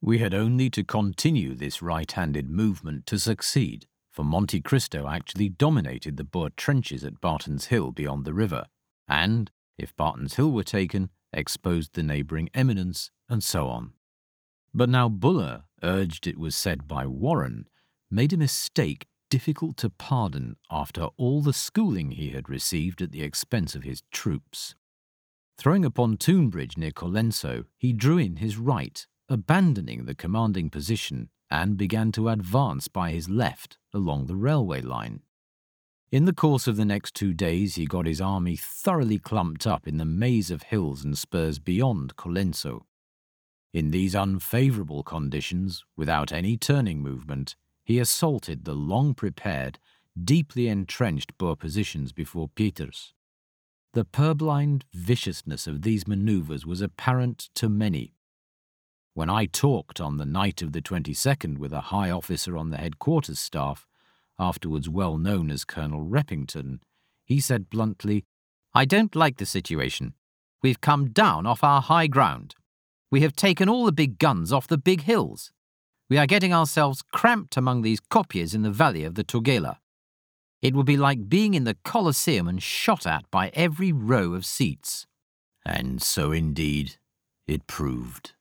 We had only to continue this right-handed movement to succeed, for Monte Cristo actually dominated the Boer trenches at Barton's Hill beyond the river, and, if Barton's Hill were taken, exposed the neighbouring eminence, and so on. But now Buller, urged it was said by Warren, made a mistake difficult to pardon after all the schooling he had received at the expense of his troops. Throwing a pontoon bridge near Colenso, he drew in his right, abandoning the commanding position, and began to advance by his left along the railway line. In the course of the next 2 days he got his army thoroughly clumped up in the maze of hills and spurs beyond Colenso. In these unfavourable conditions, without any turning movement, he assaulted the long-prepared, deeply entrenched Boer positions before Pieters. The purblind viciousness of these manoeuvres was apparent to many. When I talked on the night of the 22nd with a high officer on the headquarters staff, afterwards well known as Colonel Reppington, he said bluntly, "I don't like the situation. We've come down off our high ground. We have taken all the big guns off the big hills. We are getting ourselves cramped among these kopjes in the valley of the Tugela. It would be like being in the Colosseum and shot at by every row of seats." And so indeed it proved.